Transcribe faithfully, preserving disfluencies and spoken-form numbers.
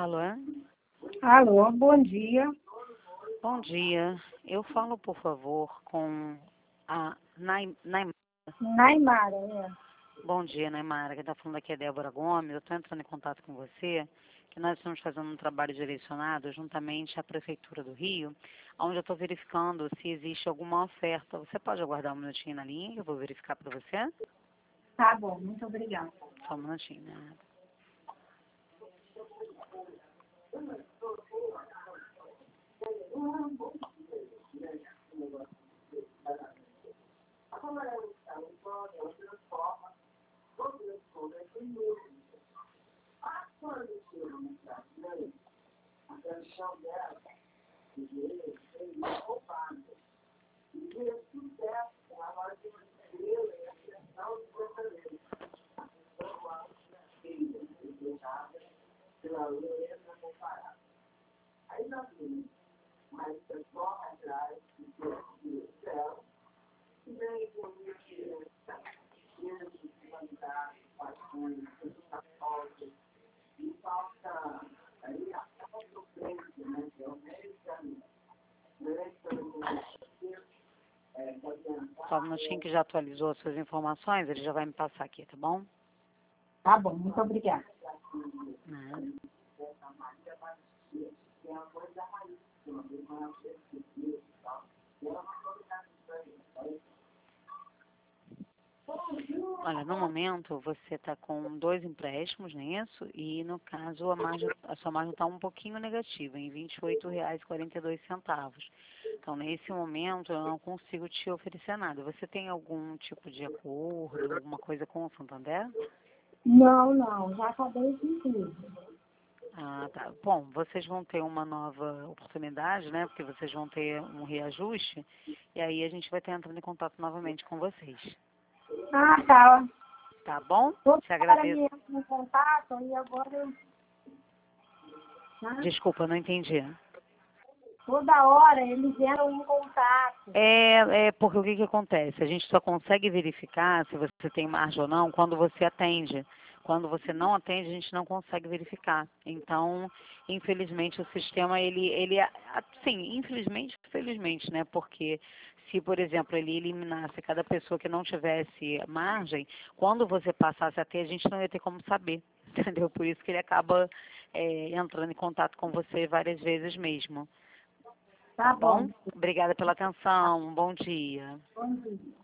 Alô? Alô, bom dia. Bom dia. Eu falo, por favor, com a Nai- Naimara. Naimara, é. Bom dia, Naimara. Quem está falando aqui é Débora Gomes. Eu estou entrando em contato com você, que nós estamos fazendo um trabalho direcionado juntamente à Prefeitura do Rio, onde eu estou verificando se existe alguma oferta. Você pode aguardar um minutinho na linha, que eu vou verificar para você? Tá bom, muito obrigada. Só um minutinho, né? Só um minutinho que já atualizou as suas informações, ele já vai me passar aqui, tá bom? Tá bom, muito obrigada. Nada. Olha, no momento você está com dois empréstimos, não é isso? E no caso a, margem, a sua margem está um pouquinho negativa, em vinte e oito reais e quarenta e dois centavos. Então, nesse momento, eu não consigo te oferecer nada. Você tem algum tipo de acordo, alguma coisa com o Santander? Não, não, já acabei com tudo. Ah, tá. Bom, vocês vão ter uma nova oportunidade, né? Porque vocês vão ter um reajuste. E aí a gente vai estar entrando em contato novamente com vocês. Ah, tá. Tá bom? Toda Te hora agradeço. me entra em contato e agora eu... Tá? Desculpa, não entendi. Toda hora eles entram em contato. É, é porque o que, que acontece? A gente só consegue verificar se você tem margem ou não quando você atende. Quando você não atende, a gente não consegue verificar. Então, infelizmente, o sistema, ele, ele, sim, infelizmente, felizmente, né? Porque se, por exemplo, ele eliminasse cada pessoa que não tivesse margem, quando você passasse a ter, a gente não ia ter como saber, entendeu? Por isso que ele acaba é, entrando em contato com você várias vezes mesmo. Tá Tá bom? bom. Obrigada pela atenção. Bom dia. Bom dia.